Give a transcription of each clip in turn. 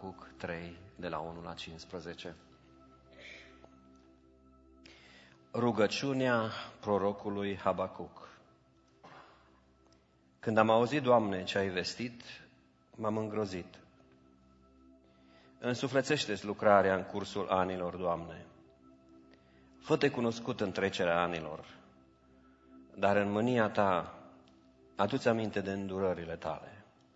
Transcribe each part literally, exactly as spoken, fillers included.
Habacuc trei, de la unu la cincisprezece. Rugăciunea prorocului Habacuc. Când am auzit, Doamne, ce ai vestit, m-am îngrozit. Însuflețește-ți lucrarea în cursul anilor, Doamne. Fă-te cunoscut în trecerea anilor, dar în mânia Ta adu-ți aminte de îndurările Tale.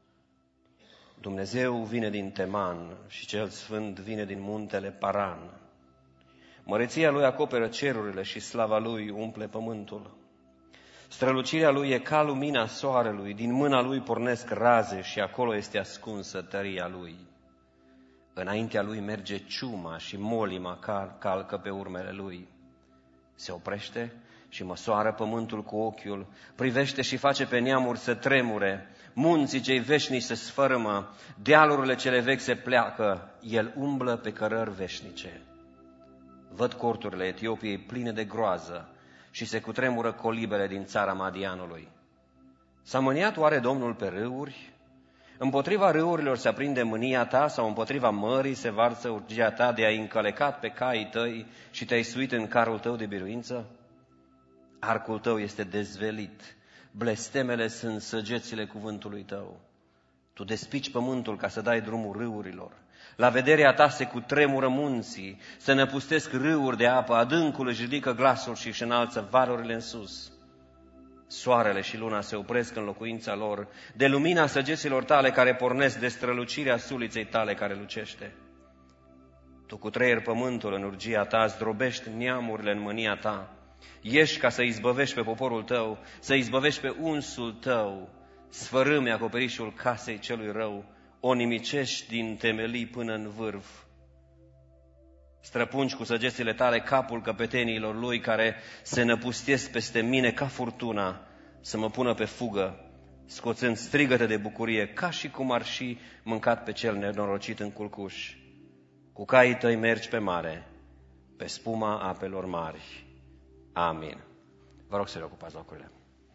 Dumnezeu vine din Teman și cel Sfânt vine din muntele Paran. Măreția Lui acoperă cerurile și slava Lui umple pământul. Strălucirea Lui e ca lumina soarelui, din mâna Lui pornesc raze și acolo este ascunsă tăria Lui. Înaintea Lui merge ciuma și molima calcă pe urmele Lui. Se oprește și măsoară pământul cu ochiul, privește și face pe neamuri să tremure, munții cei veșnici se sfărâmă, dealurile cele vechi se pleacă, El umblă pe cărări veșnice. Văd corturile Etiopiei pline de groază și se cutremură colibele din țara Madianului. S-a mâniat oare Domnul pe râuri? Împotriva râurilor se aprinde mânia Ta sau împotriva mării se varsă urgia Ta de a-i încălecat pe caii Tăi și Te-ai suit în carul Tău de biruință? Arcul Tău este dezvelit, blestemele sunt săgețile cuvântului Tău. Tu despici pământul ca să dai drumul râurilor. La vederea Ta se cutremură munții, se năpustesc râuri de apă, adâncul își ridică glasul și își înalță valurile în sus. Soarele și luna se opresc în locuința lor, de lumina săgeților Tale care pornesc, de strălucirea suliței Tale care lucește. Tu cutreieri pământul în urgia Ta, zdrobești neamurile în mânia Ta. Ieși ca să izbăvești pe poporul Tău, să izbăvești pe unsul Tău, sfărâmi acoperișul casei celui rău, o nimicești din temelii până în vârf. Străpungi cu săgețile Tale capul căpeteniilor lui care se năpustesc peste mine ca furtuna, să mă pună pe fugă, scoțând strigăte de bucurie, ca și cum ar fi mâncat pe cel nenorocit în culcuș. Cu caii Tăi mergi pe mare, pe spuma apelor mari. Amin. Vă rog să reocupați locurile.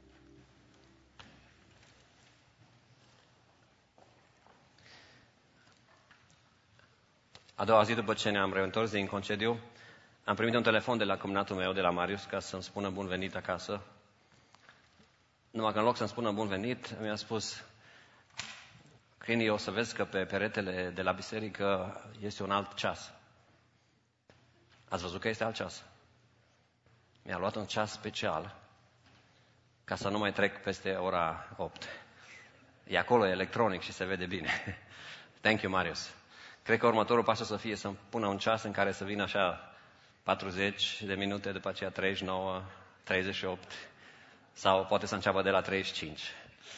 A doua zi după ce ne-am reîntors din concediu, am primit un telefon de la cumnatul meu, de la Marius, ca să-mi spună bun venit acasă. Numai că în loc să-mi spună bun venit, mi-a spus: Crini, o să vezi că pe peretele de la biserică este un alt ceas. Ați văzut că este alt ceas? Mi-a luat un ceas special ca să nu mai trec peste ora opt. E acolo, e electronic și se vede bine. Thank you, Marius. Cred că următorul pas o să fie să-mi pună un ceas în care să vină așa patruzeci de minute, după aceea treizeci și nouă, treizeci și opt, sau poate să înceapă de la treizeci și cinci.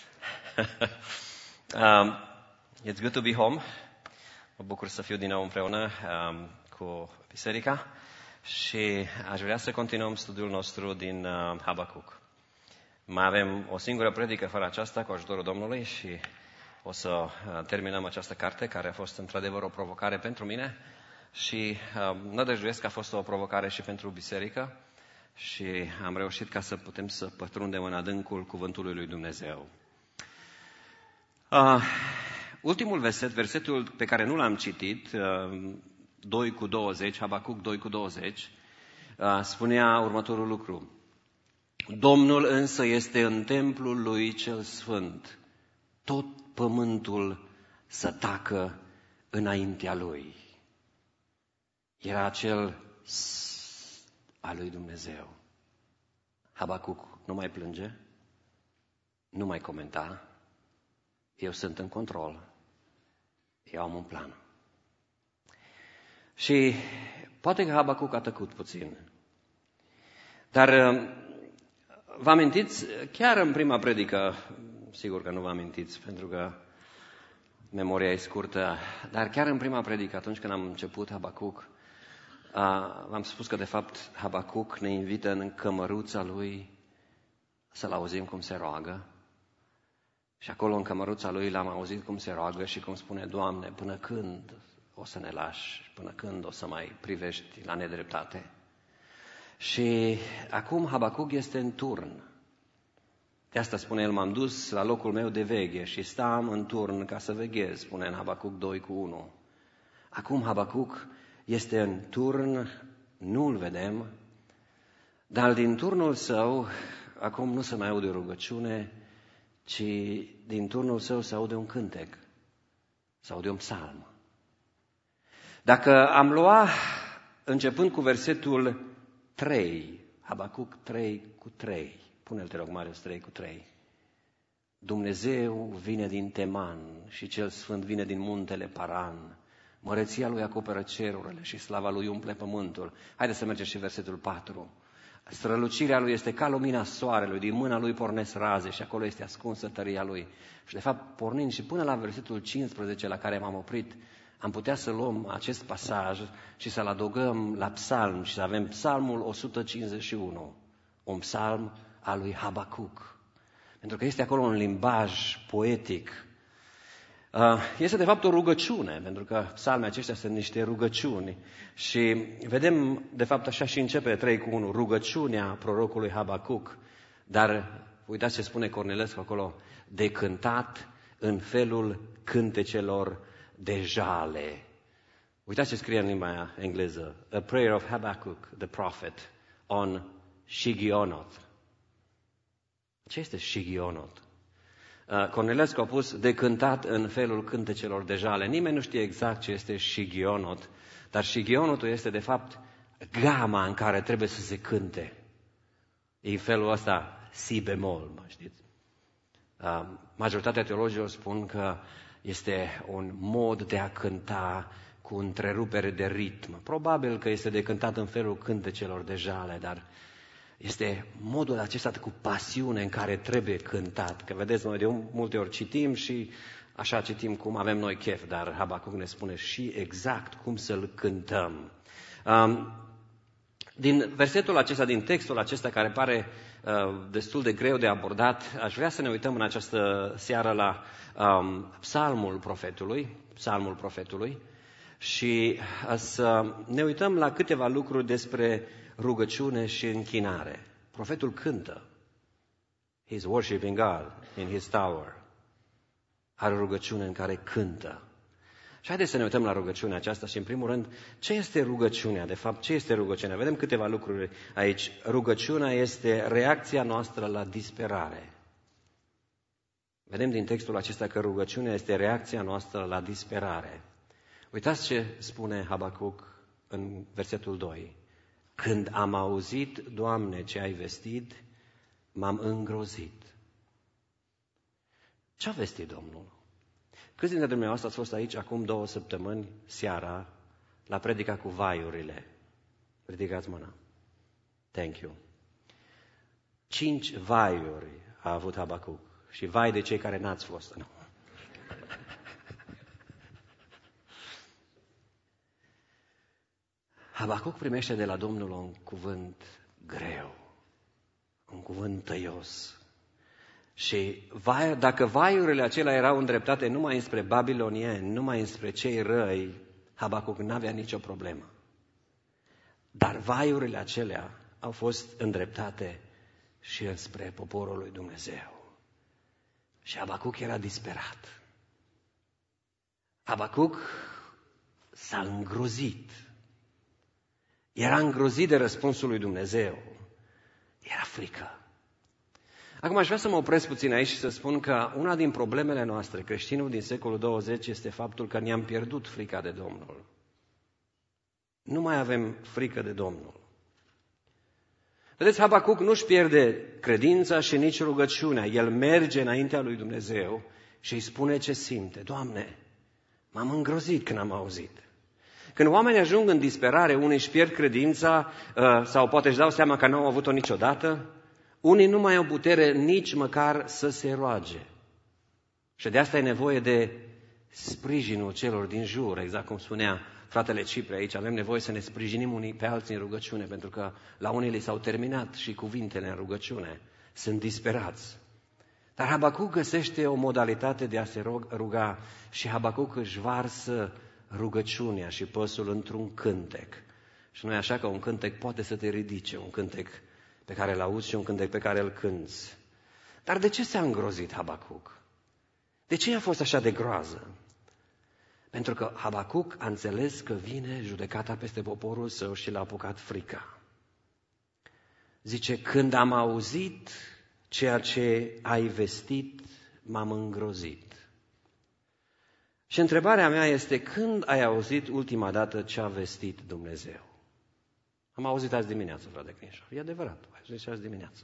um, it's good to be home. Mă bucur să fiu din nou împreună um, cu biserica și aș vrea să continuăm studiul nostru din uh, Habacuc. Mai avem o singură predică fără aceasta, cu ajutorul Domnului, și o să terminăm această carte, care a fost într-adevăr o provocare pentru mine și uh, nădăjduiesc că a fost o provocare și pentru biserică și am reușit ca să putem să pătrundem în adâncul cuvântului lui Dumnezeu. Uh, ultimul verset, versetul pe care nu l-am citit, uh, doi cu douăzeci, Habacuc doi cu douăzeci, uh, spunea următorul lucru: Domnul însă este în templul lui cel sfânt, tot pământul să tacă înaintea lui. Era acel al lui Dumnezeu. Habacuc nu mai plânge, nu mai comenta. Eu sunt în control. Eu am un plan. Și poate că Habacuc a tăcut puțin. Dar vă amintiți, chiar în prima predică, sigur că nu vă amintiți, pentru că memoria e scurtă, dar chiar în prima predică, atunci când am început Habacuc, v-am spus că de fapt Habacuc ne invită în cămăruța lui să-l auzim cum se roagă. Și acolo în cămăruța lui l-am auzit cum se roagă și cum spune: Doamne, până când o să ne lași, până când o să mai privești la nedreptate? Și acum Habacuc este în turn. De asta spune el: m-am dus la locul meu de veghe și stam în turn ca să veghez, spune în Habacuc doi cu unu. Acum Habacuc este în turn, nu-l vedem, dar din turnul său, acum nu se mai aude o rugăciune, ci din turnul său se aude un cântec, se aude un psalm. Dacă am luat, începând cu versetul trei, Habacuc trei cu trei, pune-l te rog, Marius, trei cu trei. Dumnezeu vine din Teman și cel sfânt vine din muntele Paran. Măreția lui acoperă cerurile și slava lui umple pământul. Haideți să mergem și versetul patru. Strălucirea lui este ca lumina soarelui, din mâna lui pornesc raze și acolo este ascunsă tăria lui. Și de fapt, pornind și până la versetul cincisprezece la care m-am oprit, am putea să luăm acest pasaj și să-l adăugăm la psalm și să avem psalmul o sută cincizeci și unu, un psalm al lui Habacuc. Pentru că este acolo un limbaj poetic. Este de fapt o rugăciune, pentru că psalmii aceștia sunt niște rugăciuni. Și vedem, de fapt, așa și începe trei cu unu, rugăciunea prorocului Habacuc. Dar uitați ce spune Cornilescu acolo, de cântat în felul cântecelor de jale. Uitați ce scrie în limba engleză. A prayer of Habacuc, the prophet, on Shigionoth. Ce este Shigionoth? Cornilescu a pus de cântat în felul cântecelor de jale. Nimeni nu știe exact ce este Shigionoth, dar Shigionothul este de fapt gama în care trebuie să se cânte. E în felul ăsta si bemol, mă știți? Majoritatea teologilor spun că este un mod de a cânta cu întrerupere de ritm. Probabil că este de cântat în felul cântecelor de jale, dar este modul acesta cu pasiune în care trebuie cântat. Că vedeți, noi de multe ori citim și așa citim cum avem noi chef, dar Habacuc ne spune și exact cum să-l cântăm. Um, din versetul acesta, din textul acesta care pare uh, destul de greu de abordat, aș vrea să ne uităm în această seară la um, psalmul profetului, psalmul profetului și uh, să ne uităm la câteva lucruri despre rugăciune și închinare. Profetul cântă. He's worshiping God in his tower. Are o rugăciune în care cântă. Și haideți să ne uităm la rugăciunea aceasta și, în primul rând, ce este rugăciunea? De fapt, ce este rugăciunea? Vedem câteva lucruri aici. Rugăciunea este reacția noastră la disperare. Vedem din textul acesta că rugăciunea este reacția noastră la disperare. Uitați ce spune Habacuc în versetul doi. Când am auzit, Doamne, ce ai vestit, m-am îngrozit. Ce-a vestit Domnul? Câți dintre dumneavoastră ați fost aici acum două săptămâni, seara, la predica cu vaiurile? Ridicați mâna. Thank you. Cinci vaiuri a avut Habacuc. Și vai de cei care n-ați fost. Nu. Habacuc primește de la Domnul un cuvânt greu, un cuvânt tăios. Și vai, dacă vaiurile acelea erau îndreptate numai înspre babilonieni, numai înspre cei răi, Habacuc n-avea nicio problemă. Dar vaiurile acelea au fost îndreptate și înspre poporul lui Dumnezeu. Și Habacuc era disperat. Habacuc s-a îngrozit. Era îngrozit de răspunsul lui Dumnezeu. Era frică. Acum aș vrea să mă opresc puțin aici și să spun că una din problemele noastre, creștinul din secolul douăzeci, este faptul că ne-am pierdut frica de Domnul. Nu mai avem frică de Domnul. Vedeți, Habacuc nu-și pierde credința și nici rugăciunea. El merge înaintea lui Dumnezeu și îi spune ce simte. Doamne, m-am îngrozit când am auzit. Când oamenii ajung în disperare, unii își pierd credința sau poate își dau seama că nu au avut-o niciodată, unii nu mai au putere nici măcar să se roage. Și de asta e nevoie de sprijinul celor din jur, exact cum spunea fratele Cipre aici, avem nevoie să ne sprijinim unii pe alții în rugăciune, pentru că la unii li s-au terminat și cuvintele în rugăciune, sunt disperați. Dar Habacuc găsește o modalitate de a se ruga și Habacuc își varsă rugăciunea și păsul într-un cântec. Și nu e așa că un cântec poate să te ridice, un cântec pe care îl auzi și un cântec pe care îl cânți. Dar de ce s-a îngrozit Habacuc? De ce a fost așa de groază? Pentru că Habacuc a înțeles că vine judecata peste poporul său și l-a apucat frica. Zice, când am auzit ceea ce ai vestit, m-am îngrozit. Și întrebarea mea este, când ai auzit ultima dată ce a vestit Dumnezeu? Am auzit azi dimineață, frate Crinșor. E adevărat, ai auzit azi dimineață.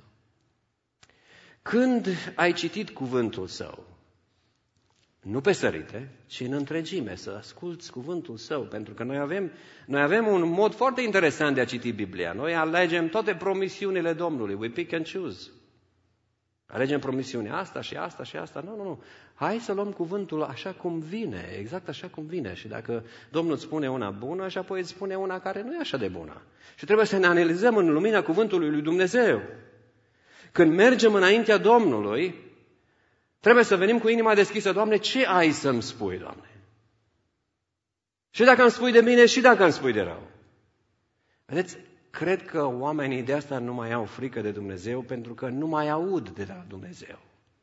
Când ai citit cuvântul Său? Nu pe sărite, ci în întregime, să asculți cuvântul Său, pentru că noi avem, noi avem un mod foarte interesant de a citi Biblia. Noi alegem toate promisiunile Domnului, we pick and choose. Alegem promisiunea asta și asta și asta. Nu, nu, nu. Hai să luăm cuvântul așa cum vine, exact așa cum vine. Și dacă Domnul îți spune una bună și apoi îți spune una care nu e așa de bună. Și trebuie să ne analizăm în lumina cuvântului lui Dumnezeu. Când mergem înaintea Domnului, trebuie să venim cu inima deschisă. Doamne, ce ai să-mi spui, Doamne? Și dacă îmi spui de bine și dacă îmi spui de rău. Vedeți, cred că oamenii de asta nu mai au frică de Dumnezeu pentru că nu mai aud de la Dumnezeu.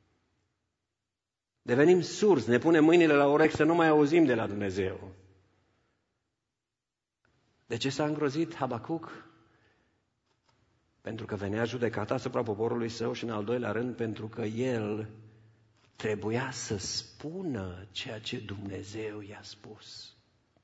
Devenim surzi, ne punem mâinile la urechi să nu mai auzim de la Dumnezeu. De ce s-a îngrozit Habacuc? Pentru că venea judecata asupra poporului său și în al doilea rând pentru că el trebuia să spună ceea ce Dumnezeu i-a spus.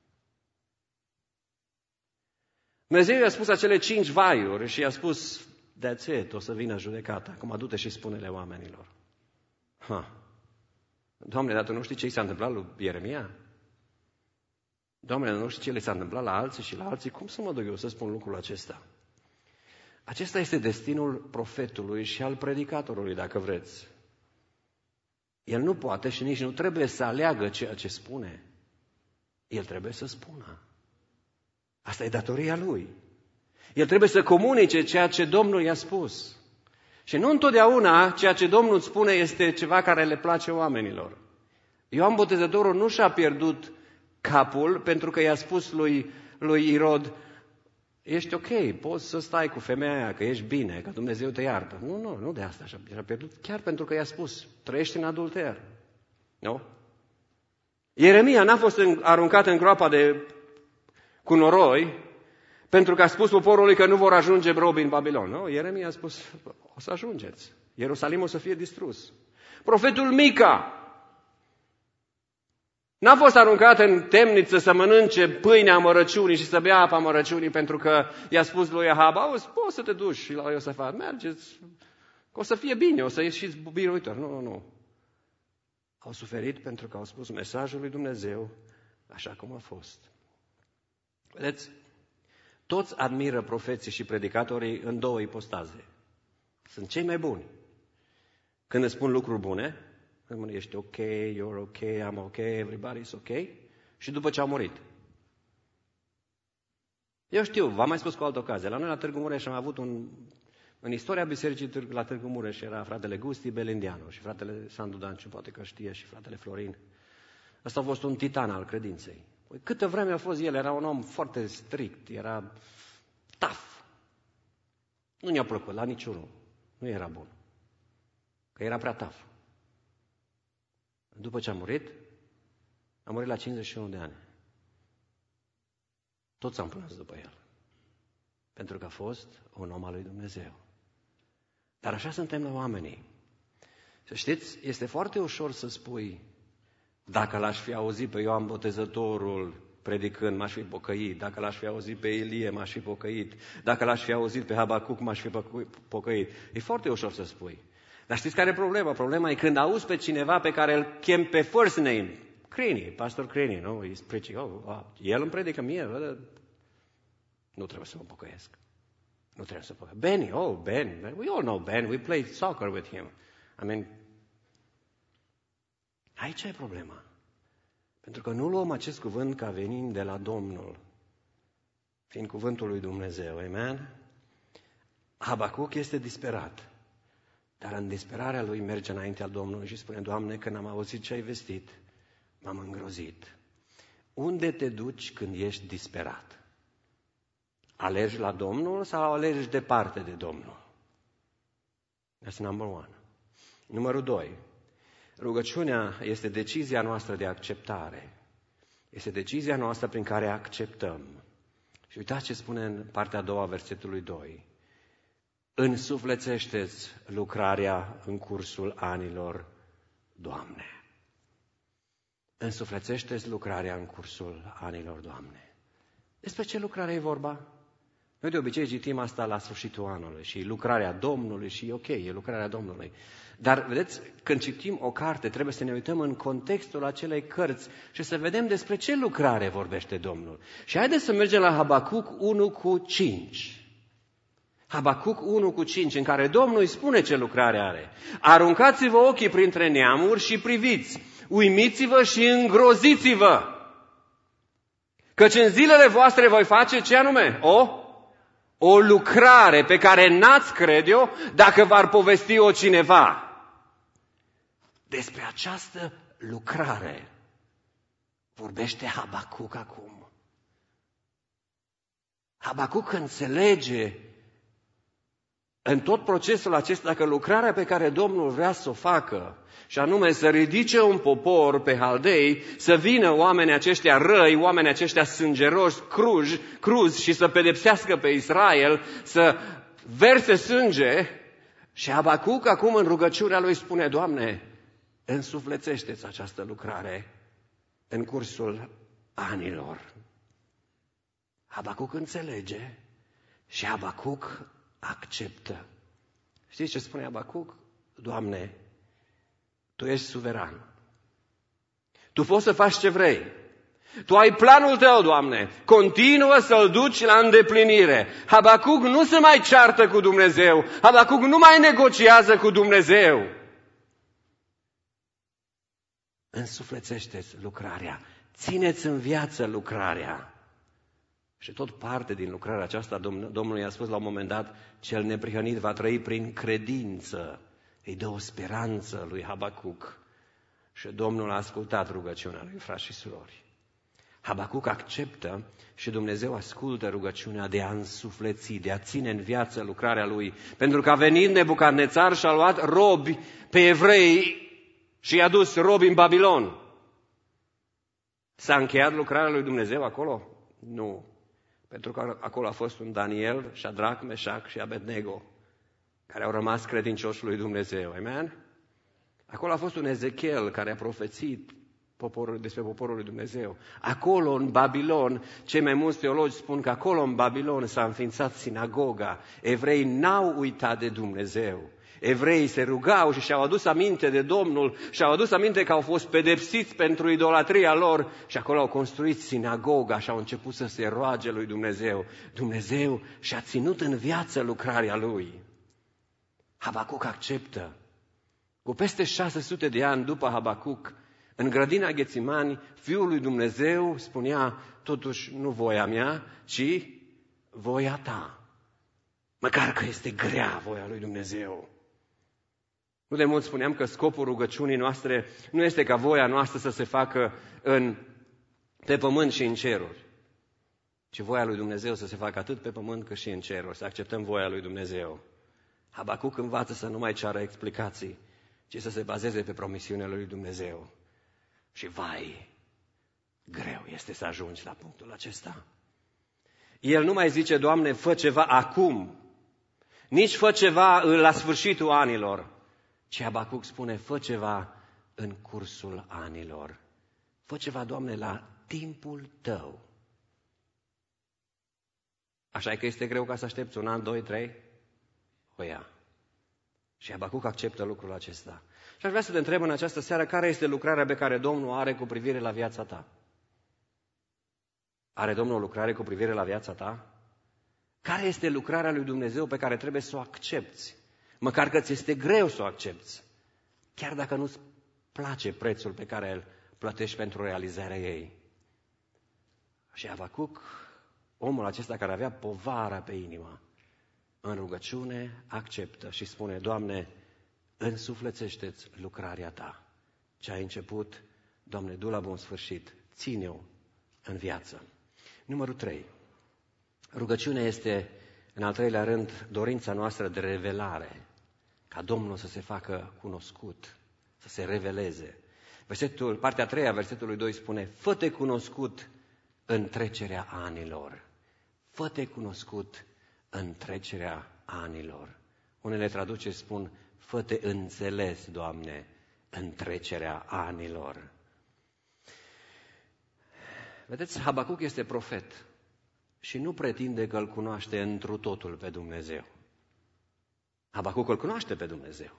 Dumnezeu i-a spus acele cinci vaiuri și i-a spus, that's it, o să vină judecata. Acum du-te și spune-le oamenilor. Ha. Doamne, dar tu nu știi ce i s-a întâmplat lui Ieremia? Doamne, nu știi ce le s-a întâmplat la alții și la alții? Cum să mă duc eu să spun lucrul acesta? Acesta este destinul profetului și al predicatorului, dacă vreți. El nu poate și nici nu trebuie să aleagă ceea ce spune. El trebuie să spună. Asta e datoria lui. El trebuie să comunice ceea ce Domnul i-a spus. Și nu întotdeauna ceea ce Domnul îți spune este ceva care le place oamenilor. Ioan Botezătorul nu și-a pierdut capul pentru că i-a spus lui, lui Irod, ești ok, poți să stai cu femeia aia, că ești bine, că Dumnezeu te iartă. Nu, nu, nu de asta și-a pierdut, chiar pentru că i-a spus, trăiești în adulter. Nu? Ieremia n-a fost aruncat în groapa de cu noroi pentru că a spus poporului că nu vor ajunge robi în Babilon. Nu? Ieremia a spus, o să ajungeți. Ierusalim o să fie distrus. Profetul Mica n-a fost aruncat în temniță să mănânce pâinea amărăciunii și să bea apa amărăciunii pentru că i-a spus lui Ahab, auzi, poți să te duci și la Iosafat, mergeți, că o să fie bine, o să ieșiți biruitor. Nu, nu, nu. Au suferit pentru că au spus mesajul lui Dumnezeu așa cum a fost. Vedeți, toți admiră profeții și predicatorii în două ipostaze. Sunt cei mai buni. Când îți spun lucruri bune, când ești ok, you're ok, I'm ok, everybody's ok, și după ce au murit. Eu știu, v-am mai spus cu altă ocazie, la noi la Târgu Mureș am avut un... În istoria bisericii la Târgu Mureș era fratele Gusti Belindianu și fratele Sandu Danciu, poate că știe, și fratele Florin. Ăsta a fost un titan al credinței. Păi, câtă vreme a fost el, era un om foarte strict, era tough. Nu ne-a plăcut la niciunul. Nu era bun. Că era prea tough. După ce a murit, a murit la cincizeci și unu de ani. Toți am plâns după el. Pentru că a fost un om al lui Dumnezeu. Dar așa suntem la oamenii. Să știți, este foarte ușor să spui, dacă l-aș fi auzit pe Ioan Botezătorul predicând, m-aș fi pocăit. Dacă l-aș fi auzit pe Ilie, m-aș fi pocăit. Dacă l-aș fi auzit pe Habacuc, m-aș fi pocăit. E foarte ușor să spui. Dar știți care e problema? Problema e când auzi pe cineva pe care îl chem pe first name. Crini, pastor Crini, nu? He's preaching. Oh, oh, el îmi predică mie. Nu trebuie să mă pocăiesc. Nu trebuie să mă pocăiesc. Benny, oh, Ben. We all know Ben. We play soccer with him. I mean, aici e problema. Pentru că nu luăm acest cuvânt ca venind de la Domnul, fiind cuvântul lui Dumnezeu. Amen? Habacuc este disperat. Dar în disperarea lui merge înaintea Domnului și spune, Doamne, când am auzit ce ai vestit, m-am îngrozit. Unde te duci când ești disperat? Alergi la Domnul sau alergi departe de Domnul? That's number one. Numărul doi. Rugăciunea este decizia noastră de acceptare. Este decizia noastră prin care acceptăm. Și uitați ce spune în partea a doua a versetului doi. Însuflețește-ți lucrarea în cursul anilor, Doamne. Însuflețește-ți lucrarea în cursul anilor, Doamne. Despre ce lucrare e vorba? Noi de obicei citim asta la sfârșitul anului și lucrarea Domnului și ok, e lucrarea Domnului. Dar, vedeți, când citim o carte, trebuie să ne uităm în contextul acelei cărți și să vedem despre ce lucrare vorbește Domnul. Și haideți să mergem la Habacuc unu cu cinci. Habacuc unu cu cinci, în care Domnul îi spune ce lucrare are. Aruncați-vă ochii printre neamuri și priviți, uimiți-vă și îngroziți-vă. Căci în zilele voastre voi face ce anume? O? O lucrare pe care n-ați crede-o dacă v-ar povesti-o cineva. Despre această lucrare vorbește Habacuc acum. Habacuc înțelege în tot procesul acesta că lucrarea pe care Domnul vrea să o facă, și anume să ridice un popor pe Haldei, să vină oamenii aceștia răi, oamenii aceștia sângeroși, cruji, cruzi și să pedepsească pe Israel, să verse sânge. Și Habacuc acum în rugăciunea lui spune, Doamne, însuflețește-ți această lucrare în cursul anilor. Habacuc înțelege și Habacuc acceptă. Știți ce spune Habacuc? Doamne, Tu ești suveran. Tu poți să faci ce vrei. Tu ai planul Tău, Doamne. Continuă să-l duci la îndeplinire. Habacuc nu se mai ceartă cu Dumnezeu. Habacuc nu mai negociază cu Dumnezeu. Însuflețește-ți lucrarea. Țineți în viață lucrarea. Și tot parte din lucrarea aceasta, Domnul i-a spus la un moment dat, cel neprihănit va trăi prin credință. Îi dă o speranță lui Habacuc. Și Domnul a ascultat rugăciunea lui, frați și surori. Habacuc acceptă și Dumnezeu ascultă rugăciunea de a însufleți, de a ține în viață lucrarea lui. Pentru că a venit Nebucadnețar și a luat robi pe evrei și i-a dus robi în Babilon. S-a încheiat lucrarea lui Dumnezeu acolo? Nu. Pentru că acolo a fost un Daniel, Șadrac, Meșac și Abednego, care au rămas credincioși lui Dumnezeu. Amen? Acolo a fost un Ezechiel care a profețit poporul, despre poporul lui Dumnezeu. Acolo, în Babilon, cei mai mulți teologi spun că acolo, în Babilon, s-a înființat sinagoga. Evreii n-au uitat de Dumnezeu. Evreii se rugau și și-au adus aminte de Domnul, și-au adus aminte că au fost pedepsiți pentru idolatria lor și acolo au construit sinagoga și au început să se roage lui Dumnezeu. Dumnezeu și-a ținut în viață lucrarea lui. Habacuc acceptă. Cu peste șase sute de ani după Habacuc, în grădina Ghețimani, Fiul lui Dumnezeu spunea, totuși nu voia mea, ci voia ta. Măcar că este grea voia lui Dumnezeu. Nu de mult spuneam că scopul rugăciunii noastre nu este ca voia noastră să se facă în, pe pământ și în ceruri, ci voia lui Dumnezeu să se facă atât pe pământ cât și în ceruri, să acceptăm voia lui Dumnezeu. Habacuc învață să nu mai ceară explicații, ci să se bazeze pe promisiunea lui Dumnezeu. Și vai, greu este să ajungi la punctul acesta. El nu mai zice, Doamne, fă ceva acum, nici fă ceva la sfârșitul anilor, ci Habacuc spune, fă ceva în cursul anilor. Fă ceva, Doamne, la timpul Tău. Așa e că este greu ca să aștepți un an, doi, trei? O ia. Și Habacuc acceptă lucrul acesta. Și aș vrea să te întreb în această seară, care este lucrarea pe care Domnul are cu privire la viața ta? Are Domnul o lucrare cu privire la viața ta? Care este lucrarea lui Dumnezeu pe care trebuie să o accepți? Măcar că ți este greu să o accepți, chiar dacă nu-ți place prețul pe care îl plătești pentru realizarea ei. Și Habacuc, omul acesta care avea povara pe inimă, în rugăciune acceptă și spune, Doamne, însuflețește-ți lucrarea Ta. Ce ai început, Doamne, du la bun sfârșit, ține-o în viață. Numărul trei. Rugăciunea este, în al treilea rând, dorința noastră de revelare, ca Domnul să se facă cunoscut, să se reveleze. Versetul, partea a treia, versetului doi spune, fă-te cunoscut în trecerea anilor. Fă-te cunoscut în trecerea anilor. Unele traduceri spun, fă-te înțeles, Doamne, în trecerea anilor. Vedeți, Habacuc este profet și nu pretinde că îl cunoaște întru totul pe Dumnezeu. Habacuc îl cunoaște pe Dumnezeu,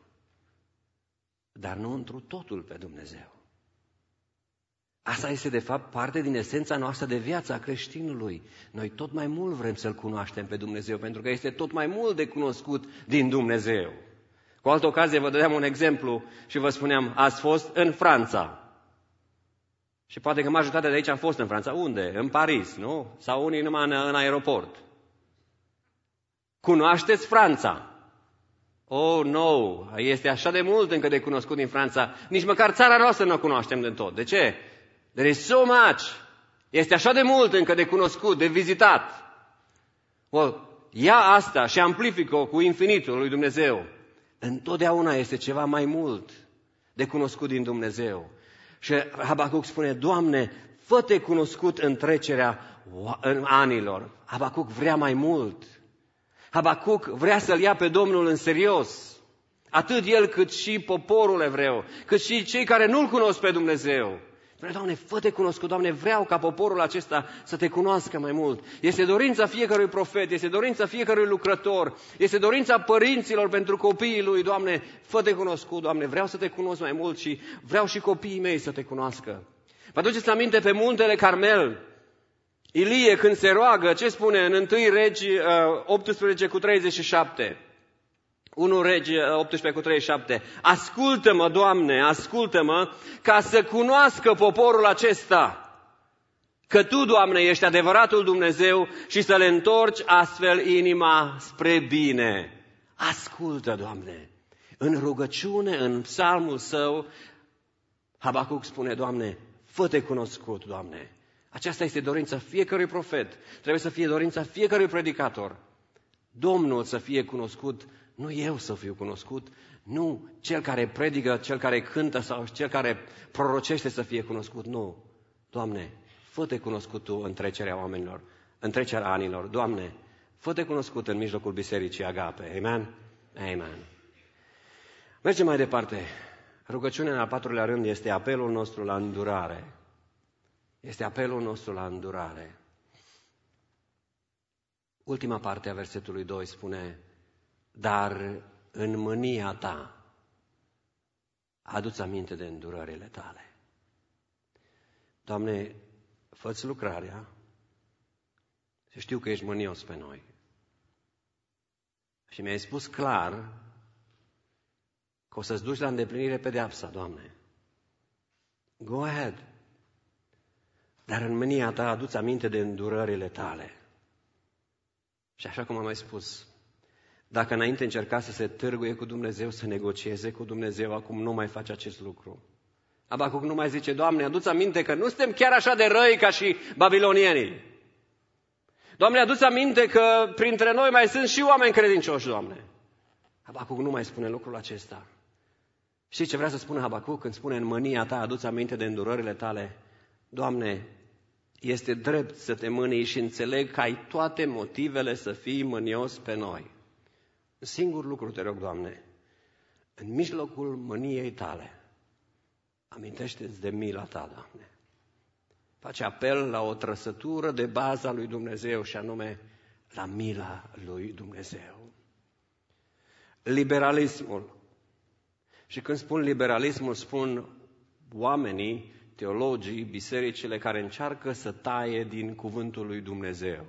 dar nu întru totul pe Dumnezeu. Asta este, de fapt, parte din esența noastră de viață a creștinului. Noi tot mai mult vrem să-L cunoaștem pe Dumnezeu, pentru că este tot mai mult de cunoscut din Dumnezeu. Cu altă ocazie vă dădeam un exemplu și vă spuneam, ați fost în Franța. Și poate că majoritatea de aici am fost în Franța. Unde? În Paris, nu? Sau unii numai în, în aeroport. Cunoașteți Franța? Oh, no! Este așa de mult încă de cunoscut din Franța. Nici măcar țara noastră nu o cunoaștem din tot. De ce? There is so much. Este așa de mult încă de cunoscut, de vizitat. Well, ia asta și amplifică-o cu infinitul lui Dumnezeu. Întotdeauna este ceva mai mult de cunoscut din Dumnezeu. Și Habacuc spune, Doamne, fă-te cunoscut în trecerea anilor. Habacuc vrea mai mult. Habacuc vrea să-L ia pe Domnul în serios. Atât el cât și poporul evreu, cât și cei care nu-L cunosc pe Dumnezeu. Spune, Doamne, fă-te cunoscut, Doamne, vreau ca poporul acesta să te cunoască mai mult. Este dorința fiecărui profet, este dorința fiecărui lucrător, este dorința părinților pentru copiii lui, Doamne, fă-te cunoscut, Doamne, vreau să te cunosc mai mult și vreau și copiii mei să te cunoască. Vă aduceți aminte pe muntele Carmel, Ilie când se roagă, ce spune în întâi Regi optsprezece cu treizeci și șapte? unu Regi optsprezece cu treizeci și șapte. Ascultă-mă, Doamne, ascultă-mă, ca să cunoască poporul acesta că Tu, Doamne, ești adevăratul Dumnezeu și să le întorci astfel inima spre bine. Ascultă, Doamne. În rugăciune, în psalmul său, Habacuc spune, Doamne, fă-te cunoscut, Doamne. Aceasta este dorința fiecărui profet. Trebuie să fie dorința fiecărui predicator. Domnul să fie cunoscut, nu eu să fiu cunoscut, nu cel care predică, cel care cântă sau cel care prorocește să fie cunoscut, nu. Doamne, fă-te cunoscut Tu în trecerea oamenilor, în trecerea anilor. Doamne, fă-te cunoscut în mijlocul bisericii Agape. Amen? Amen. Mergem mai departe. Rugăciunea în al patrulea rând este apelul nostru la îndurare. Este apelul nostru la îndurare. Ultima parte a versetului doi spune, dar în mânia Ta adu-ți aminte de îndurările Tale. Doamne, fă-ți lucrarea și știu că ești mânios pe noi. Și mi-ai spus clar că o să-ți duci la îndeplinire pedeapsa, Doamne. Go ahead. Dar în mânia Ta adu-ți aminte de îndurările Tale. Și așa cum am mai spus, dacă înainte încerca să se târguie cu Dumnezeu, să negocieze cu Dumnezeu, acum nu mai face acest lucru. Habacuc nu mai zice, Doamne, adu-ți aminte că nu suntem chiar așa de răi ca și babilonienii. Doamne, adu-ți aminte că printre noi mai sunt și oameni credincioși, Doamne. Habacuc nu mai spune lucrul acesta. Știți ce vrea să spună Habacuc când spune în mânia Ta adu-ți aminte de îndurările Tale? Doamne, este drept să Te mânii și înțeleg că ai toate motivele să fii mânios pe noi. Un singur lucru te rog, Doamne, în mijlocul mâniei Tale, amintește-ți de mila Ta, Doamne. Face apel la o trăsătură de bază a lui Dumnezeu și anume la mila lui Dumnezeu. Liberalismul. Și când spun liberalismul, spun oamenii, teologii, bisericile care încearcă să taie din cuvântul lui Dumnezeu.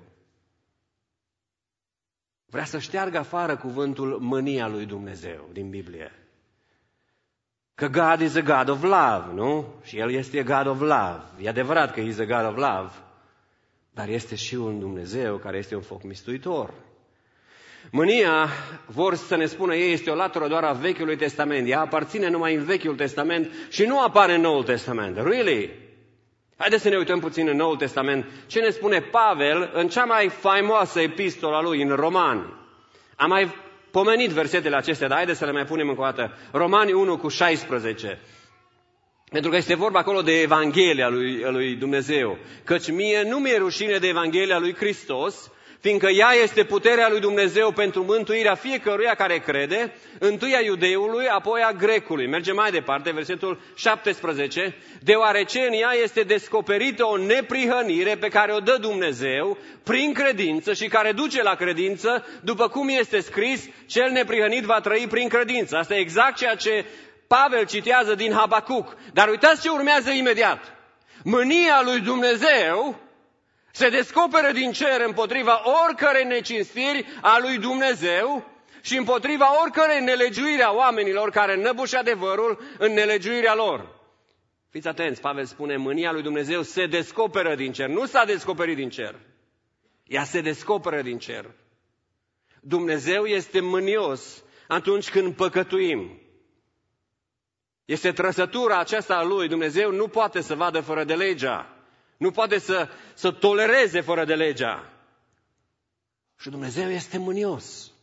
Vrea să șteargă afară cuvântul mânia lui Dumnezeu din Biblie. Că God is a God of love, nu? Și El este a God of love. E adevărat că He is a God of love, dar este și un Dumnezeu care este un foc mistuitor. Mânia, vor să ne spună ei, este o latură doar a Vechiului Testament. Ea aparține numai în Vechiul Testament și nu apare în Noul Testament. Really? Haideți să ne uităm puțin în Noul Testament. Ce ne spune Pavel în cea mai faimoasă epistolă a lui, în Romani? Am mai pomenit versetele acestea, dar haideți să le mai punem încă o dată. Romani unu cu șaisprezece. Pentru că este vorba acolo de Evanghelia lui, lui Dumnezeu. Căci mie nu mi-e rușine de Evanghelia lui Hristos, fiindcă ea este puterea lui Dumnezeu pentru mântuirea fiecăruia care crede, întâi a iudeului, apoi a grecului. Mergem mai departe, versetul șaptesprezece. Deoarece în ea este descoperită o neprihănire pe care o dă Dumnezeu prin credință și care duce la credință, după cum este scris, cel neprihănit va trăi prin credință. Asta e exact ceea ce Pavel citează din Habacuc. Dar uitați ce urmează imediat. Mânia lui Dumnezeu se descoperă din cer împotriva oricărei necinstiri a lui Dumnezeu și împotriva oricărei nelegiuiri a oamenilor care înăbușe adevărul în nelegiuirea lor. Fiți atenți, Pavel spune, mânia lui Dumnezeu se descoperă din cer. Nu s-a descoperit din cer. Ea se descoperă din cer. Dumnezeu este mânios atunci când păcătuim. Este trăsătura aceasta a lui. Dumnezeu nu poate să vadă fără de legea. Nu poate să, să tolereze fără de legea. Și Dumnezeu este mânios.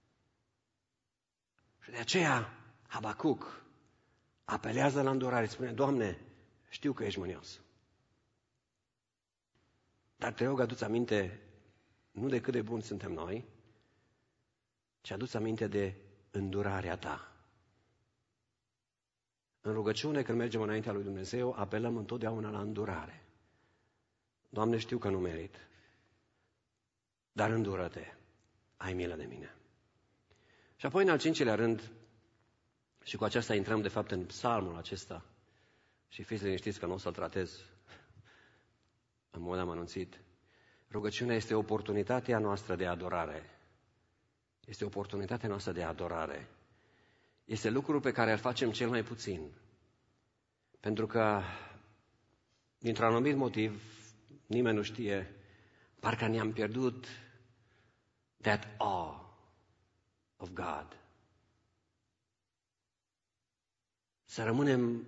Și de aceea Habacuc apelează la îndurare. Spune, Doamne, știu că ești mânios. Dar te rog, adu-ți aminte nu de cât de buni suntem noi, ci adu-ți aminte de îndurarea ta. În rugăciune, când mergem înaintea lui Dumnezeu, apelăm întotdeauna la îndurare. Doamne, știu că nu merit, dar îndură-te, ai milă de mine. Și apoi, în al cincilea rând, și cu aceasta intrăm, de fapt, în psalmul acesta, și fiți liniștiți că nu o să-l tratez în mod amănunțit, rugăciunea este oportunitatea noastră de adorare. Este oportunitatea noastră de adorare. Este lucrul pe care îl facem cel mai puțin. Pentru că, dintr-un anumit motiv, nimeni nu știe, parcă ne-am pierdut that awe of God. Să rămânem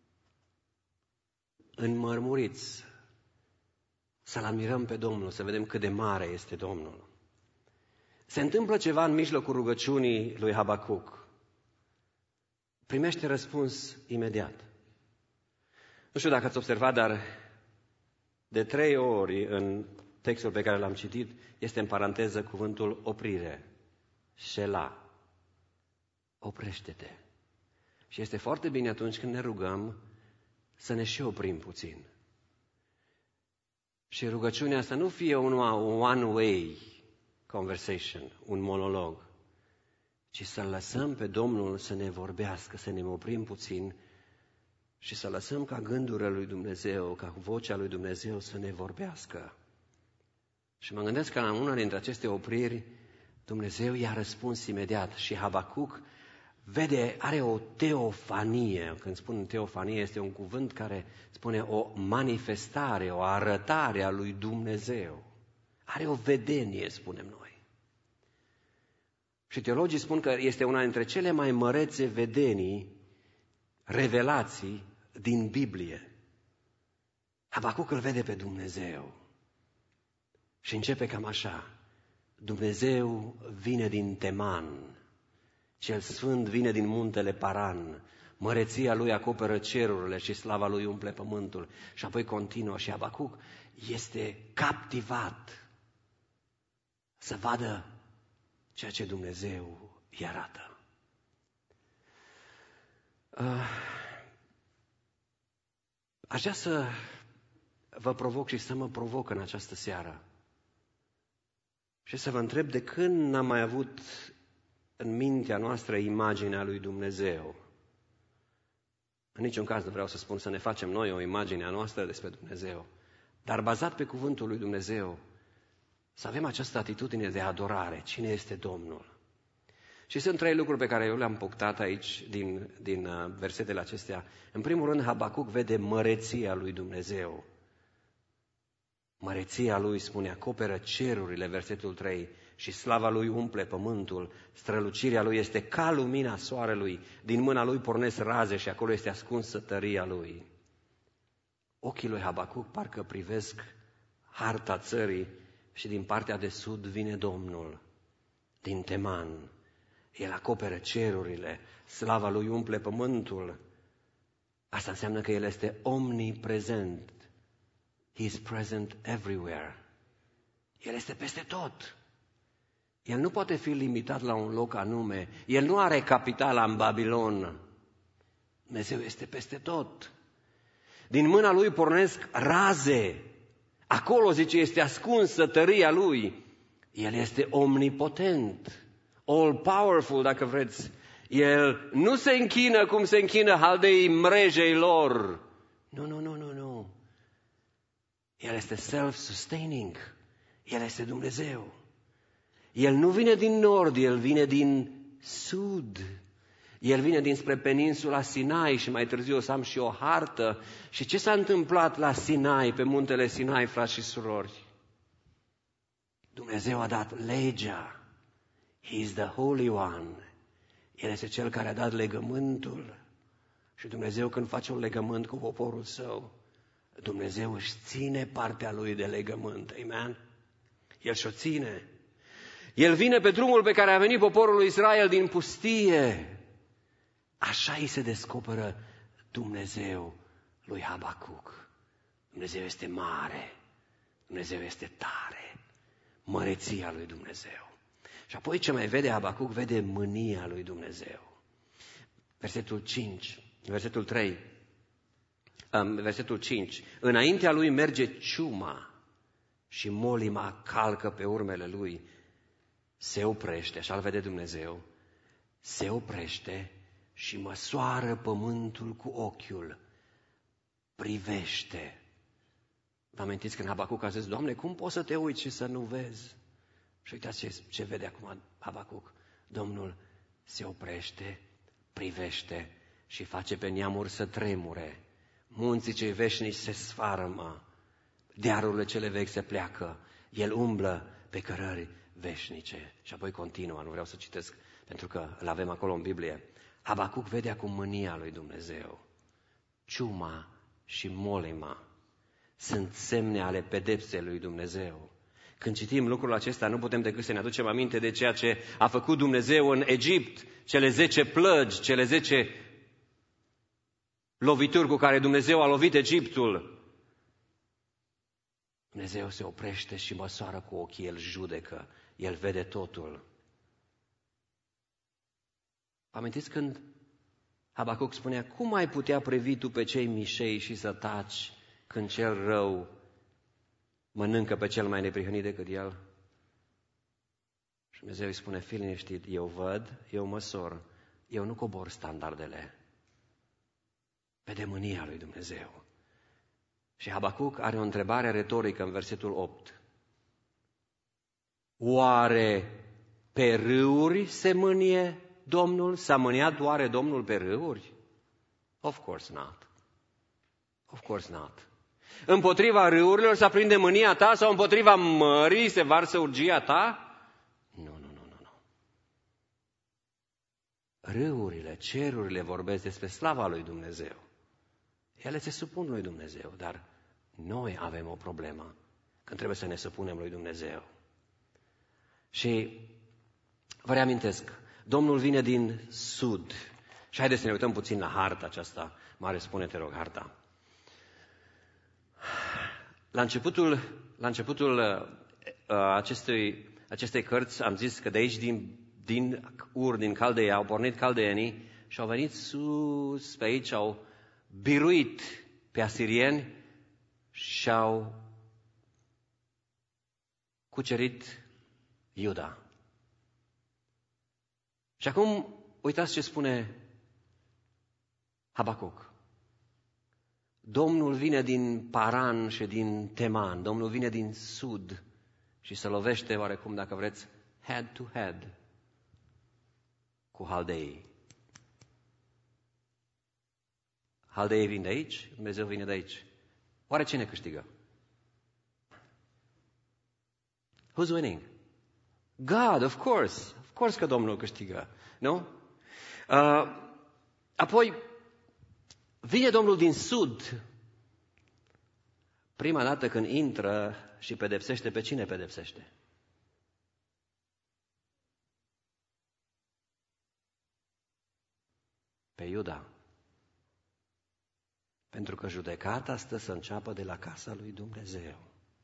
înmărmuriți, să-L admirăm pe Domnul, să vedem cât de mare este Domnul. Se întâmplă ceva în mijlocul rugăciunii lui Habacuc. Primește răspuns imediat. Nu știu dacă ați observat, dar de trei ori în textul pe care l-am citit este în paranteză cuvântul oprire. Shelah. Oprește-te. Și este foarte bine atunci când ne rugăm să ne și oprim puțin. Și rugăciunea să nu fie un one-way conversation, un monolog, ci să lăsăm pe Domnul să ne vorbească, să ne oprim puțin și să lăsăm ca gândurile lui Dumnezeu, ca vocea lui Dumnezeu să ne vorbească. Și mă gândesc că la una dintre aceste opriri Dumnezeu i-a răspuns imediat și Habacuc vede, are o teofanie. Când spun teofanie, este un cuvânt care spune o manifestare, o arătare a lui Dumnezeu. Are o vedenie, spunem noi. Și teologii spun că este una dintre cele mai mărețe vedenii, revelații din Biblie. Habacuc îl vede pe Dumnezeu și începe cam așa. Dumnezeu vine din Teman, cel sfânt vine din muntele Paran, măreția lui acoperă cerurile și slava lui umple pământul. Și apoi continuă și Habacuc este captivat să vadă ceea ce Dumnezeu îi arată. Uh, aș vrea să vă provoc și să mă provoc în această seară și să vă întreb de când n-am mai avut în mintea noastră imaginea lui Dumnezeu. În niciun caz nu vreau să spun să ne facem noi o imagine a noastră despre Dumnezeu, dar bazat pe cuvântul lui Dumnezeu, să avem această atitudine de adorare. Cine este Domnul? Și sunt trei lucruri pe care eu le-am punctat aici din, din versetele acestea. În primul rând, Habacuc vede măreția lui Dumnezeu. Măreția lui, spune, acoperă cerurile, versetul trei, și slava lui umple pământul, strălucirea lui este ca lumina soarelui, din mâna lui pornesc raze și acolo este ascunsă tăria lui. Ochii lui Habacuc parcă privesc harta țării și din partea de sud vine Domnul, din Teman. El acoperă cerurile, slava lui umple pământul. Asta înseamnă că El este omniprezent. He is present everywhere. El este peste tot. El nu poate fi limitat la un loc anume. El nu are capitala în Babilon. Dumnezeu este peste tot. Din mâna Lui pornesc raze. Acolo, zice, este ascunsă tăria Lui. El este omnipotent, all-powerful, dacă vreți. El nu se închină cum se închină haldeii mrejei lor. Nu, nu, nu, nu, nu. El este self-sustaining. El este Dumnezeu. El nu vine din nord, El vine din sud. El vine dinspre peninsula Sinai și mai târziu o să am și o hartă. Și ce s-a întâmplat la Sinai, pe muntele Sinai, frați și surori? Dumnezeu a dat legea. He is the Holy One. El este Cel care a dat legământul. Și Dumnezeu, când face un legământ cu poporul Său, Dumnezeu își ține partea Lui de legământ. Amen? El și-o ține. El vine pe drumul pe care a venit poporul lui Israel din pustie. Așa îi se descoperă Dumnezeu lui Habacuc. Dumnezeu este mare. Dumnezeu este tare. Măreția lui Dumnezeu. Și apoi ce mai vede Habacuc? Vede mânia lui Dumnezeu. Versetul cinci, versetul trei, versetul cinci. Înaintea lui merge ciuma și molima calcă pe urmele lui. Se oprește, așa-l vede Dumnezeu, se oprește și măsoară pământul cu ochiul. Privește. Vă amintiți când Habacuc a zis, Doamne, cum poți să te uiți și să nu vezi? Și uitați ce, ce vede acum Habacuc. Domnul se oprește, privește și face pe neamuri să tremure. Munții cei veșnici se sfarămă, dearurile cele vechi se pleacă. El umblă pe cărări veșnice. Și apoi continuă, nu vreau să citesc, pentru că îl avem acolo în Biblie. Habacuc vede acum mânia lui Dumnezeu. Ciuma și molima sunt semne ale pedepsei lui Dumnezeu. Când citim lucrul acesta, nu putem decât să ne aducem aminte de ceea ce a făcut Dumnezeu în Egipt, cele zece plăgi, cele zece lovituri cu care Dumnezeu a lovit Egiptul. Dumnezeu se oprește și măsoară cu ochii, El judecă, El vede totul. Amintiți când Habacuc spunea, cum ai putea privi tu pe cei mișei și să taci când cel rău mănâncă pe cel mai neprihănit decât el? Și Dumnezeu îi spune, fii liniștit, eu văd, eu măsor, eu nu cobor standardele. Vede mânia lui Dumnezeu. Și Habacuc are o întrebare retorică în versetul opt. Oare pe râuri se mânie Domnul? S-a mâniat oare Domnul pe râuri? Of course not. Of course not. Împotriva râurilor se aprinde mânia ta sau împotriva mării se varsă urgia ta? Nu, nu, nu, nu, nu. Râurile, cerurile vorbesc despre slava lui Dumnezeu. Ele se supun lui Dumnezeu, dar noi avem o problemă când trebuie să ne supunem lui Dumnezeu. Și vă reamintesc, Domnul vine din sud. Și haideți să ne uităm puțin la harta aceasta. Mare, spune, te rog, harta. La începutul, la începutul uh, acestui, acestei cărți am zis că de aici, din, din Ur, din Caldeia, au pornit caldeenii și au venit sus pe aici, au biruit pe asirieni și au cucerit Iuda. Și acum, uitați ce spune Habacuc. Domnul vine din Paran și din Teman, Domnul vine din sud și se lovește, oarecum, dacă vreți, head to head cu haldeii. Haldeii vin de aici, Dumnezeu vine de aici. Oare cine câștigă? Who's winning? God, of course. Of course că Domnul câștigă. Nu? Uh, apoi, vine Domnul din sud. Prima dată când intră și pedepsește, pe cine pedepsește? Pe Iuda. Pentru că judecata stă să înceapă de la casa lui Dumnezeu.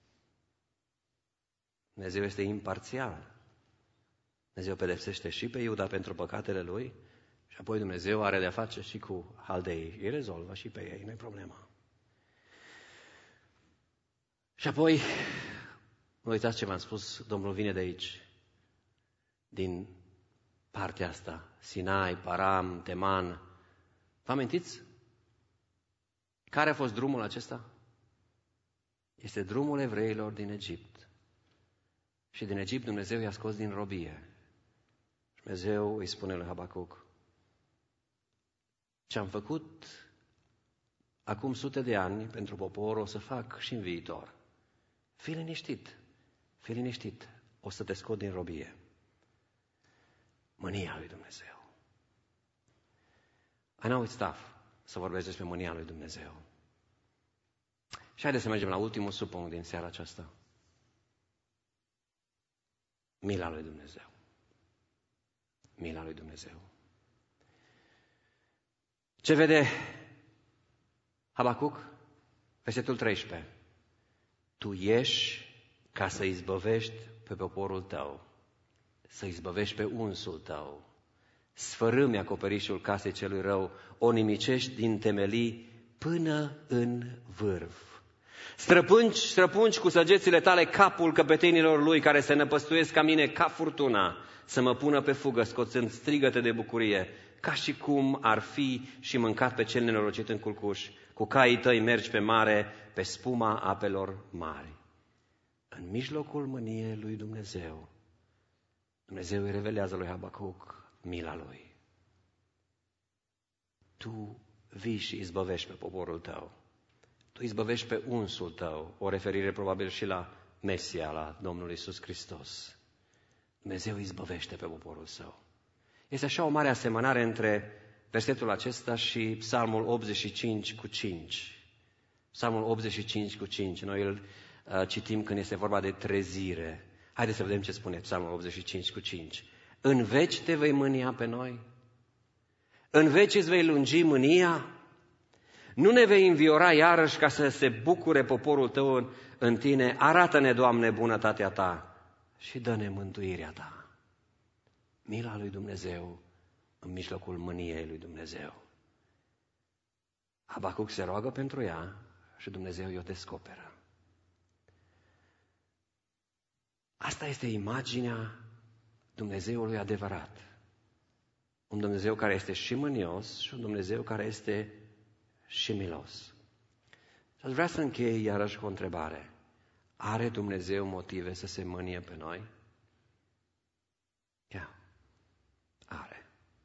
Dumnezeu este imparțial. Dumnezeu pedepsește și pe Iuda pentru păcatele lui și apoi Dumnezeu are de-a face și cu haldeii. Îi rezolvă și pe ei, nu-i problema. Și apoi, nu uitați ce v-am spus, Domnul vine de aici, din partea asta, Sinai, Param, Teman. Vă amintiți? Care a fost drumul acesta? Este drumul evreilor din Egipt. Și din Egipt Dumnezeu i-a scos din robie. Și Dumnezeu îi spune lui Habacuc: ce am făcut acum sute de ani pentru popor, o să fac și în viitor. Fii liniștit, fii liniștit, o să te scot din robie. Mânia lui Dumnezeu. I know it's tough să vorbesc despre mânia lui Dumnezeu. Și haideți să mergem la ultimul subpunct din seara aceasta. Mila lui Dumnezeu. Mila lui Dumnezeu. Ce vede Habacuc? Versetul treisprezece. Tu ieși ca să izbăvești pe poporul tău, să izbăvești pe unsul tău. Sfărâmi acoperișul casei celui rău, o nimicești din temelii până în vârf. Străpungi, străpungi cu săgețile tale capul căpetenilor lui, care se năpăstuiesc ca mine ca furtuna, să mă pună pe fugă, scoțând strigăte de bucurie, ca și cum ar fi și mâncat pe cel nenorocit în culcuș. Cu caii tăi mergi pe mare, pe spuma apelor mari. În mijlocul mâniei lui Dumnezeu, Dumnezeu îi revelează lui Habacuc mila lui. Tu vii și izbăvești pe poporul tău. Tu izbăvești pe unsul tău, o referire probabil și la Mesia, la Domnul Iisus Hristos. Dumnezeu izbăvește pe poporul său. Este așa o mare asemănare între versetul acesta și Psalmul optzeci și cinci cu cinci. Psalmul optzeci și cinci cu cinci. Noi îl uh, citim când este vorba de trezire. Haideți să vedem ce spune Psalmul optzeci și cinci cu cinci. În veci te vei mânia pe noi? În veci îți vei lungi mânia? Nu ne vei înviora iarăși ca să se bucure poporul tău în, în tine? Arată-ne, Doamne, bunătatea ta și dă-ne mântuirea ta. Mila lui Dumnezeu în mijlocul mâniei lui Dumnezeu. Habacuc se roagă pentru ea și Dumnezeu i-o descoperă. Asta este imaginea Dumnezeului adevărat. Un Dumnezeu care este și mânios și un Dumnezeu care este și milos. Și aș vrea să închei iarăși cu o întrebare. Are Dumnezeu motive să se mânie pe noi? Ia, are.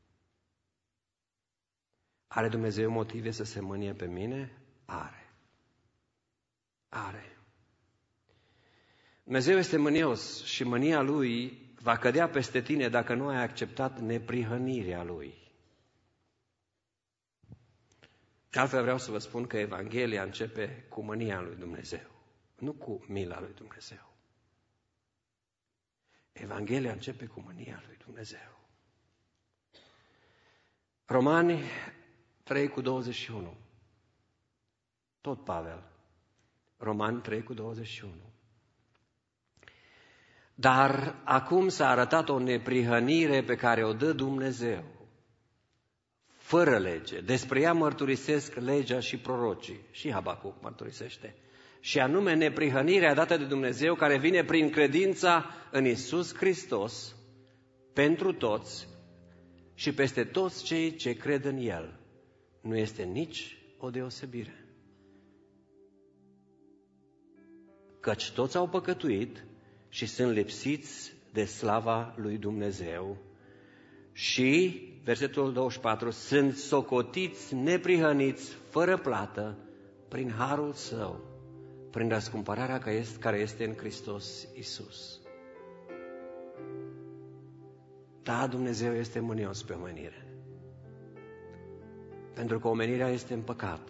Are Dumnezeu motive să se mânie pe mine? Are. Are. Dumnezeu este mânios și mânia Lui va cădea peste tine dacă nu ai acceptat neprihănirea Lui. De altfel vreau să vă spun că Evanghelia începe cu mânia lui Dumnezeu, nu cu mila lui Dumnezeu. Evanghelia începe cu mânia lui Dumnezeu. Romani trei cu douăzeci și unu. Tot Pavel. Romani trei cu douăzeci și unu. Dar acum s-a arătat o neprihănire pe care o dă Dumnezeu, fără lege. Despre ea mărturisesc legea și prorocii. Și Habacuc mărturisește. Și anume neprihănirea dată de Dumnezeu, care vine prin credința în Iisus Hristos pentru toți și peste toți cei ce cred în El. Nu este nici o deosebire. Căci toți au păcătuit și sunt lipsiți de slava lui Dumnezeu și, versetul douăzeci și patru, sunt socotiți, neprihăniți, fără plată, prin harul Său, prin răscumpărarea care este în Hristos Iisus. Da, Dumnezeu este mânios pe omenire, pentru că omenirea este în păcat.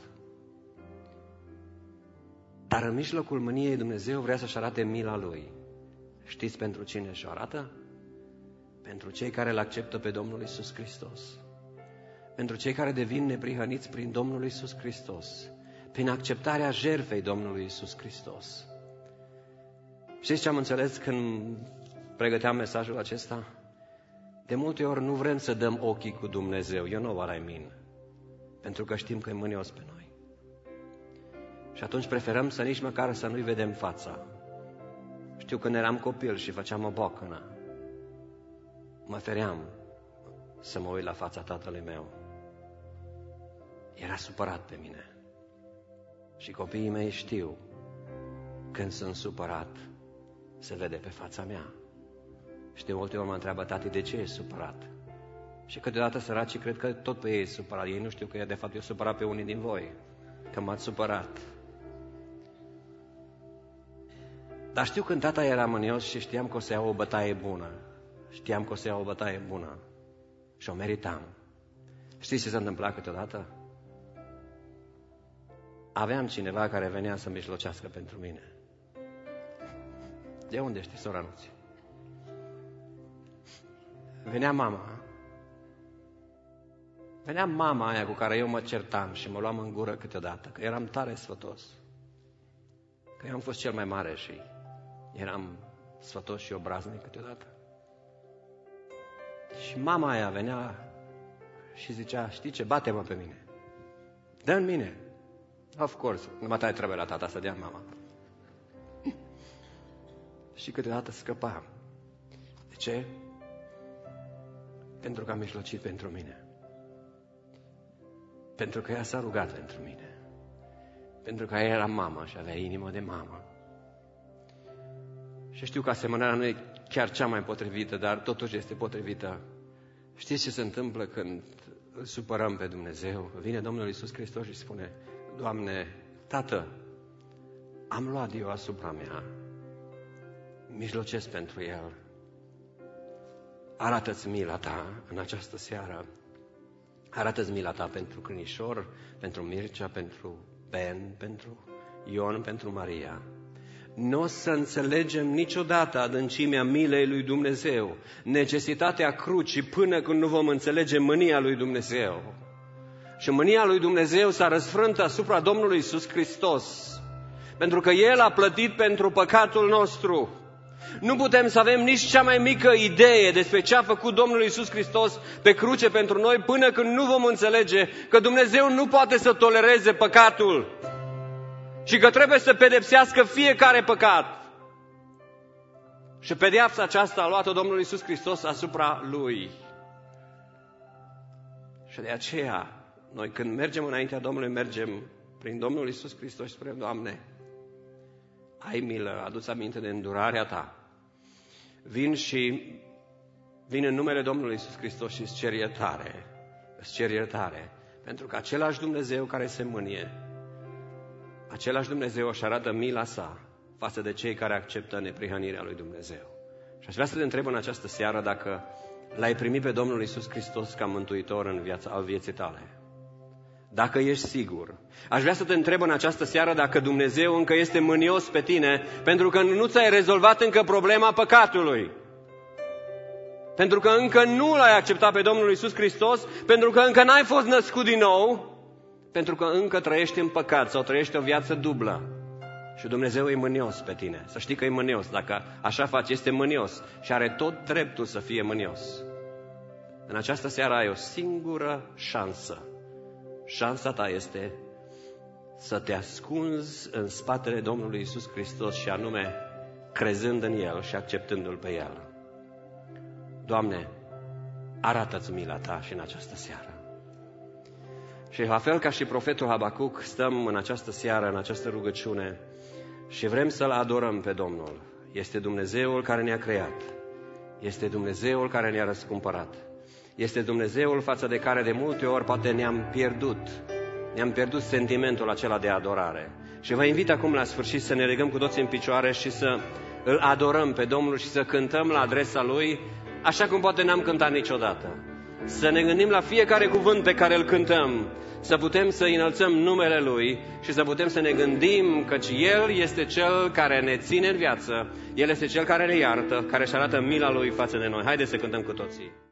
Dar în mijlocul mâniei Dumnezeu vrea să-și arate mila Lui. Știți pentru cine și-o arată? Pentru cei care îl acceptă pe Domnul Iisus Hristos. Pentru cei care devin neprihăniți prin Domnul Iisus Hristos. prin acceptarea jertfei Domnului Iisus Hristos. Știți ce am înțeles când pregăteam mesajul acesta? De multe ori nu vrem să dăm ochii cu Dumnezeu, you know what I mean, pentru că știm că e mânios pe noi. Și atunci preferăm să nici măcar să nu-i vedem fața. Știu când eram copil și făceam o bocănă, mă feream să mă uit la fața tatălui meu. Era supărat pe mine. Și copiii mei știu, când sunt supărat, se vede pe fața mea. Și de multe ori mă întreabă, tati, de ce e supărat? Și câteodată săracii cred că tot pe ei e supărat. Ei nu știu că de fapt eu supărat pe unii din voi, că m-ați supărat. Dar știu când tata era mânios și știam că o să iau o bătaie bună. Știam că o să iau o bătaie bună. Și o meritam. Știți ce se întâmpla câteodată? Aveam cineva care venea să mijlocească pentru mine. De unde știi, sora Nuții? Venea mama. Venea mama aia cu care eu mă certam și mă luam în gură câteodată, că eram tare sfătos. Că eu am fost cel mai mare și eram sfătos și obraznic câteodată. Și mama aia venea și zicea, știi ce, bate-mă pe mine. Dă în mine. Of course, numai tai trebuie la tata să dea mama. Și câteodată scăpam. De ce? Pentru că am mijlocit pentru mine. Pentru că ea s-a rugat pentru mine. Pentru că ea era mama și avea inimă de mamă. Și știu că asemănarea nu e chiar cea mai potrivită, dar totuși este potrivită. Știți ce se întâmplă când îl supărăm pe Dumnezeu? Vine Domnul Iisus Hristos și spune, Doamne, Tată, am luat eu asupra mea, mijlocesc pentru el. Arată-ți mila ta în această seară. Arată-ți mila ta pentru Cânișor, pentru Mircea, pentru Ben, pentru Ion, pentru Maria. Nu o să înțelegem niciodată adâncimea milei lui Dumnezeu, necesitatea crucii, până când nu vom înțelege mânia lui Dumnezeu. Și mânia lui Dumnezeu s-a răsfrânt asupra Domnului Iisus Hristos, pentru că El a plătit pentru păcatul nostru. Nu putem să avem nici cea mai mică idee despre ce a făcut Domnul Iisus Hristos pe cruce pentru noi, până când nu vom înțelege că Dumnezeu nu poate să tolereze păcatul și că trebuie să pedepsească fiecare păcat. Și pedeapsa aceasta a luat-o Domnul Iisus Hristos asupra Lui. Și de aceea, noi când mergem înaintea Domnului, mergem prin Domnul Iisus Hristos și spunem, Doamne, ai milă, adu-ți aminte de îndurarea Ta. Vin și vin în numele Domnului Iisus Hristos și îți cer iertare. Îți cer iertare. Pentru că același Dumnezeu care se mânie, același Dumnezeu își arată mila sa față de cei care acceptă neprihănirea lui Dumnezeu. Și aș vrea să te întreb în această seară dacă l-ai primit pe Domnul Iisus Hristos ca mântuitor în viața, al vieții tale. Dacă ești sigur. Aș vrea să te întreb în această seară dacă Dumnezeu încă este mânios pe tine, pentru că nu ți-ai rezolvat încă problema păcatului. Pentru că încă nu l-ai acceptat pe Domnul Iisus Hristos, pentru că încă n-ai fost născut din nou, pentru că încă trăiești în păcat sau trăiești o viață dublă. Și Dumnezeu e mânios pe tine. Să știi că e mânios. Dacă așa faci, este mânios și are tot dreptul să fie mânios. În această seară ai o singură șansă. Șansa ta este să te ascunzi în spatele Domnului Iisus Hristos și anume crezând în El și acceptându-L pe El. Doamne, arată-ți mila Ta și în această seară. Și la fel ca și profetul Habacuc, stăm în această seară, în această rugăciune și vrem să-L adorăm pe Domnul. Este Dumnezeul care ne-a creat. Este Dumnezeul care ne-a răscumpărat. Este Dumnezeul față de care de multe ori poate ne-am pierdut. Ne-am pierdut sentimentul acela de adorare. Și vă invit acum la sfârșit să ne legăm cu toți în picioare și să îl adorăm pe Domnul și să cântăm la adresa Lui așa cum poate n-am cântat niciodată. Să ne gândim la fiecare cuvânt pe care îl cântăm, să putem să înălțăm numele Lui și să putem să ne gândim căci El este Cel care ne ține în viață, El este Cel care ne iartă, care își arată mila Lui față de noi. Haideți să cântăm cu toții.